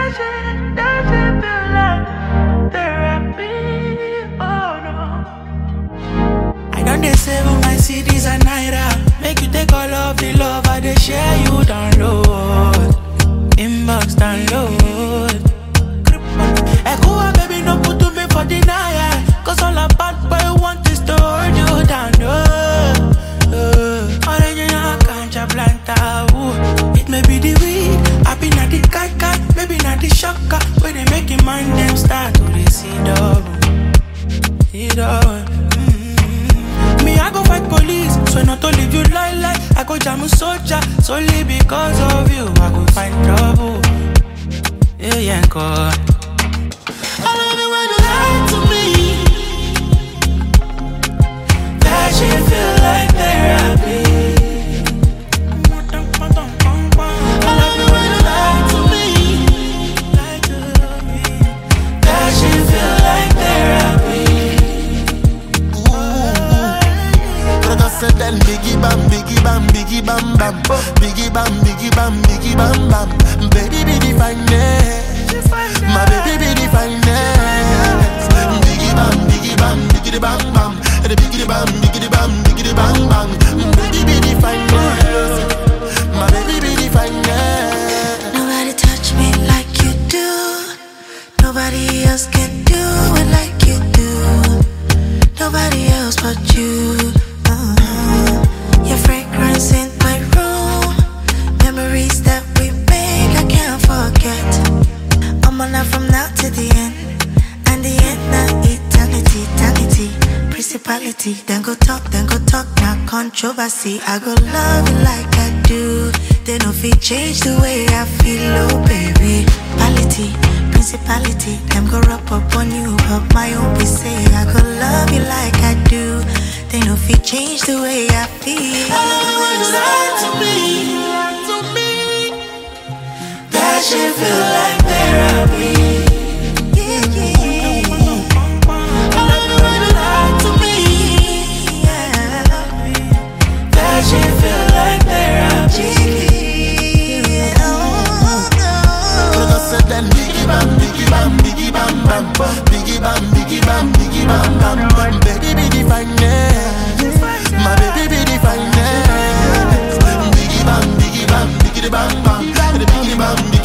Does it feel like therapy? Oh no. I don't dey save on my CDs and naira. Make you take all of the love I dey share. You download, inbox download. Echo, baby, no put to me for denial. Cause all a bad boy want is to hold you down. Original cancha planta. It may be the weed, I be not the kaka, maybe not the shocker. When they make your mind them start to they see double. Me, I go fight police, so not to leave you like I go jam a soldier, solely because of you, I go find trouble. Yeah, God. I love it when you lie to me. That shit feel like therapy. I love it when you lie to me. That shit feel like therapy. Brother said then biggie bam, biggie bam, biggie bam bam, biggie bam, biggie bam, biggie bam bam. Baby be the finest, my baby be the finest. Biggie bam, biggie bam, biggie the bam bam, and the biggie the bam, biggie the bam, biggie the bang bang. Baby be the finest, my baby be the finest. Nobody touch me like you do. Nobody else can do it like you do. Nobody else but you. Your fragrance in my room. Memories that we make, I can't forget. I'm on from now to the end. And the end, now eternity, eternity. Principality, then go talk, now controversy. I go love you like I do. They no fit change the way I feel, oh baby. Quality, principality, them go up on you, but my own be say I go love you like I do. They no fit change the way I feel. I love it when you lie to me. That shit feel like therapy. Yeah, yeah. I love it when you lie to me. Yeah. That shit feel like therapy. Yeah. Oh, no. Brother said then biggie bam, biggie bam, biggie bam bam, biggie bam, biggie bam, biggie bam bam. Baby be the finest, my baby be the finest. Biggie bam, biggie bam, biggie the bam bam, and the biggie bam.